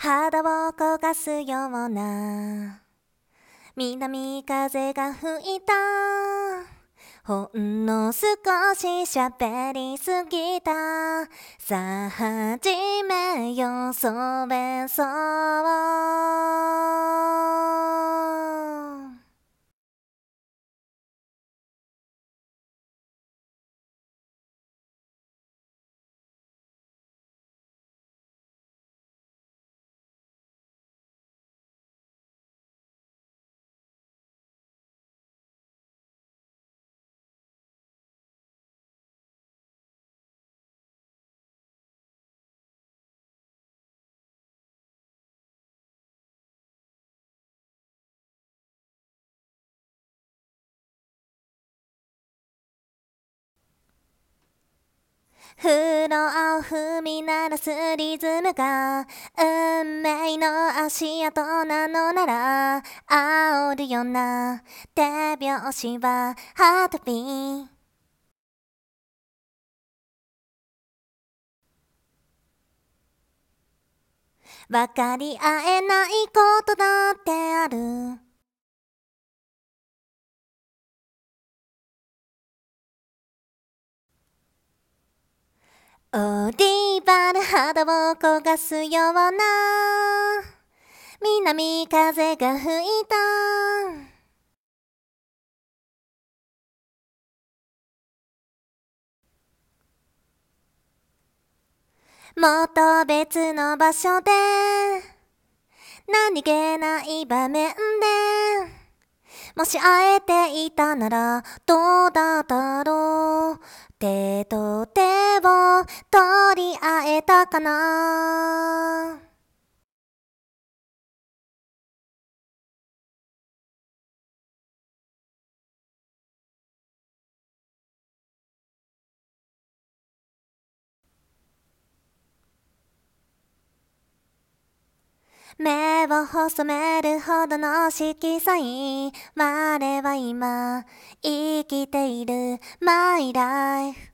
肌を焦がすような南風が吹いた。ほんの少し喋りすぎた。さあ始めよう、それそう。フロアを踏み鳴らすリズムが運命の足跡なのなら、煽るような手拍子はハートビー。分かり合えないことだってある。オリーバで肌を焦がすような南風が吹いた。もっと別の場所で何気ない場面でもし会えていたならどうだったろう。手と手を取り合えたかな。目を細めるほどの色彩。我は今生きている My life。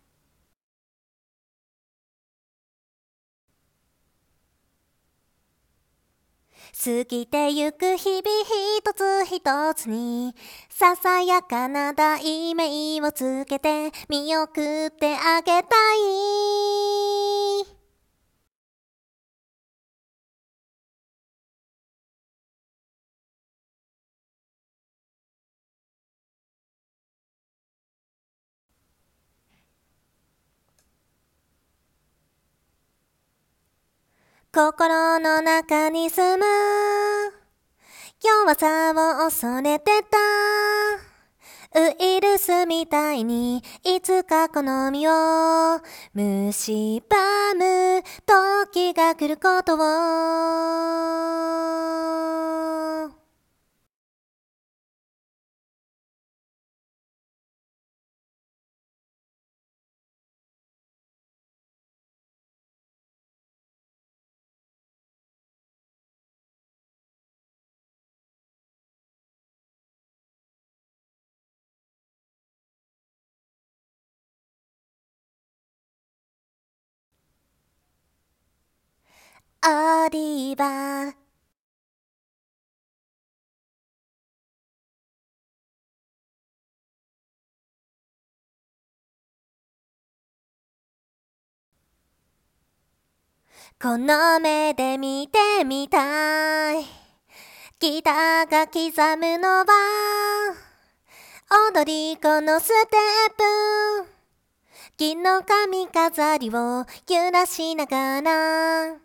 過ぎてゆく日々一つ一つにささやかな題名をつけて見送ってあげたい。心の中に住む弱さを恐れてたウイルスみたいにいつかこの身を蝕む時が来ることを。オリーバー。この目で見てみたい。ギターが刻むのは踊り子のステップ。木の髪飾りを揺らしながら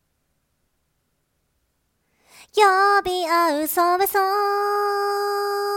呼び合うそれそう